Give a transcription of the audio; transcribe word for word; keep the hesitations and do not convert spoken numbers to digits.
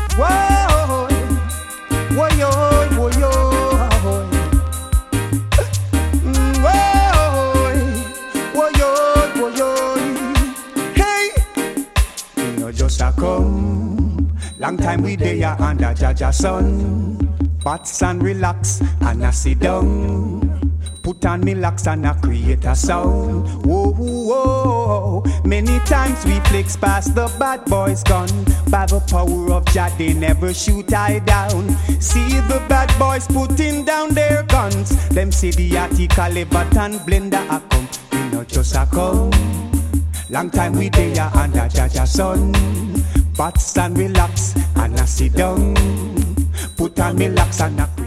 Whoa, whoa, yo, whoa, yo, Mm, whoa, whoa, yo, whoa, yo. Hey, you know just a come. Long time we dey ya under Jaja sun. Bats and relax and I sit down. Put on me locks and I create a sound. Whoa, whoa, many times we flex past the bad boys gun. By the power of Jah, they never shoot I down. See the bad boys putting down their guns. Them say the article and blender a come. We not just a come. Long time we dey ya under Jaja sun. Bats and relax and I sit down. Put on me locks and I